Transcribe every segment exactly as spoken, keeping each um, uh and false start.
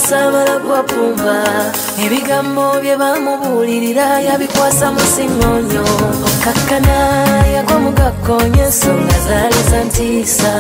sabala kwa pumba ebigambo bye bamubuulirira yabikwasa mu siŋŋonyo okakkana yagwa mu gakkonya ensonga zaali za ntiisa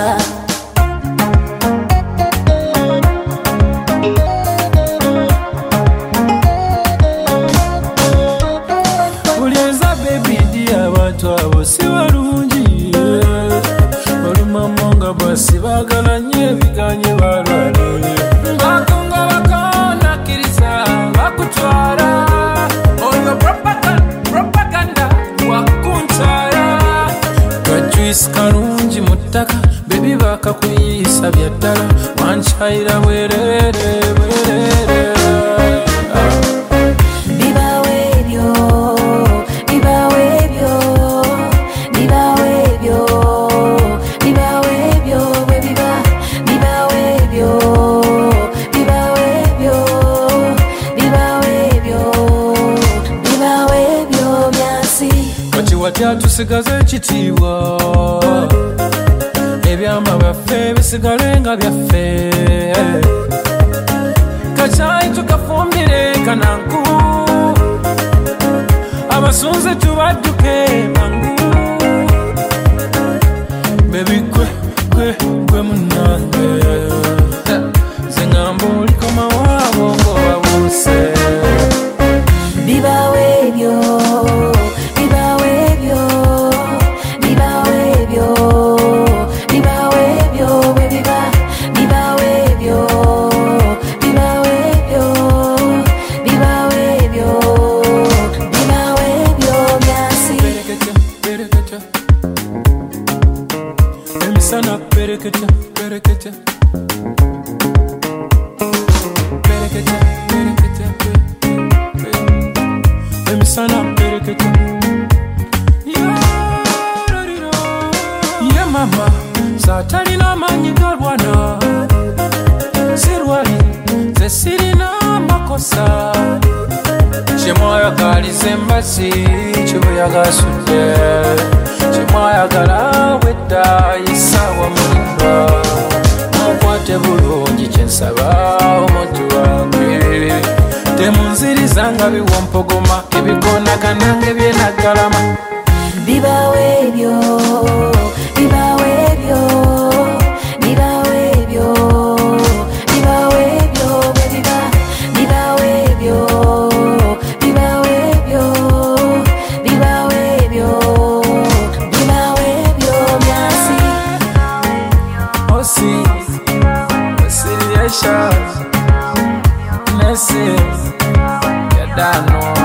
abo si balungi olumamo nga basibagala nnyo ebiganye balwalire bakonga bakonakkiriza bakutwala oyo propaganda wakuntwala kajuisi kalungi mu ttaka bebi bakakuyisa bya ddala wankyayira bwerere bwerere tusigaze ekitiibwa ebyama byaffe bisigale nga byaffe kacaayi tukafumbire kananku abasunze tubadduke mangu bebi gwe gwe gwe munange ze ŋŋamba olikoma waabo ng'obabuuse bibawe ebyo Sana perekete, perekete Perekete, perekete Emi sana perekete Ye mama, satalina manyi galwana Sirwali, ze sirina makosa Chimoya gali zembasi, chibuya gasute Chimoya gala weda isawa mulimba Mukwate bulungi kyensaba omuntu wange Temunziriza nga biwompogoma ebikonaganange byenagalama bibawe ebyo bibawe ebyo bibawe ebyo bibawe ebyo biba bibawe ebyo bibawe ebyo bibawe ebyo bibawe ebyo myasi osi osi yesha nesi yadano